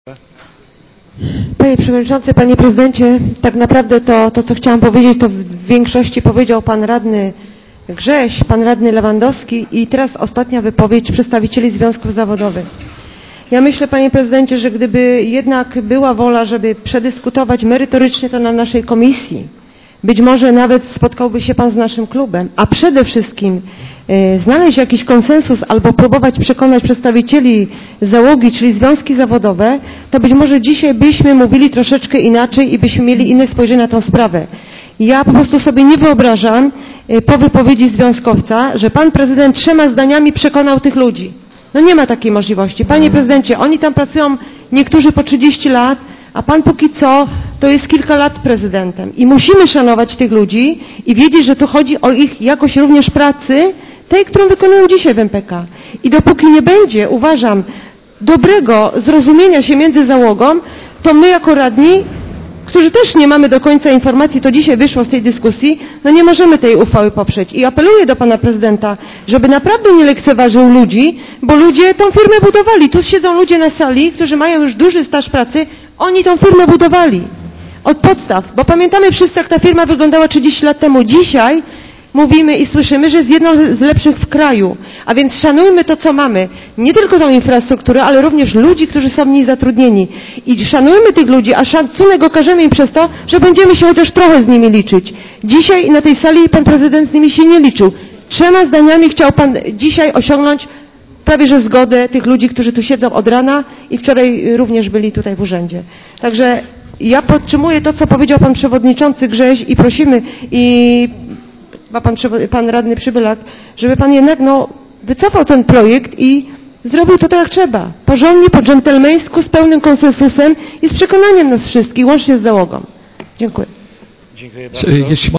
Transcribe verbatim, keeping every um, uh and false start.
Panie Przewodniczący, Panie Prezydencie, tak naprawdę to, to co chciałam powiedzieć, to w większości powiedział Pan Radny Grześ, Pan Radny Lewandowski i teraz ostatnia wypowiedź przedstawicieli związków zawodowych. Ja myślę, Panie Prezydencie, że gdyby jednak była wola, żeby przedyskutować merytorycznie to na naszej komisji, być może nawet spotkałby się Pan z naszym klubem, a przede wszystkim y, znaleźć jakiś konsensus albo próbować przekonać przedstawicieli załogi, czyli związki zawodowe, to być może dzisiaj byśmy mówili troszeczkę inaczej i byśmy mieli inne spojrzenie na tę sprawę. Ja po prostu sobie nie wyobrażam y, po wypowiedzi związkowca, że Pan Prezydent trzema zdaniami przekonał tych ludzi. No nie ma takiej możliwości. Panie Prezydencie, oni tam pracują niektórzy po trzydzieści lat, a Pan póki co to jest kilka lat prezydentem. I musimy szanować tych ludzi i wiedzieć, że tu chodzi o ich jakość również pracy, tej, którą wykonują dzisiaj w M P K. I dopóki nie będzie, uważam, dobrego zrozumienia się między załogą, to my jako radni, którzy też nie mamy do końca informacji, to dzisiaj wyszło z tej dyskusji, no nie możemy tej uchwały poprzeć. I apeluję do Pana Prezydenta, żeby naprawdę nie lekceważył ludzi, bo ludzie tą firmę budowali. Tu siedzą ludzie na sali, którzy mają już duży staż pracy, oni tą firmę budowali. Od podstaw, bo pamiętamy wszyscy, jak ta firma wyglądała trzydzieści lat temu. Dzisiaj mówimy i słyszymy, że jest jedną z lepszych w kraju. A więc szanujmy to, co mamy. Nie tylko tą infrastrukturę, ale również ludzi, którzy są w niej zatrudnieni. I szanujmy tych ludzi, a szacunek okażemy im przez to, że będziemy się chociaż trochę z nimi liczyć. Dzisiaj na tej sali Pan Prezydent z nimi się nie liczył. Trzema zdaniami chciał Pan dzisiaj osiągnąć prawie że zgodę tych ludzi, którzy tu siedzą od rana i wczoraj również byli tutaj w urzędzie. Także ja podtrzymuję to, co powiedział Pan Przewodniczący Grześ i prosimy, i Pan, pan Radny Przybylak, żeby Pan jednak no, wycofał ten projekt i zrobił to tak jak trzeba. Porządnie, po dżentelmeńsku, z pełnym konsensusem i z przekonaniem nas wszystkich, łącznie z załogą. Dziękuję. Dziękuję bardzo.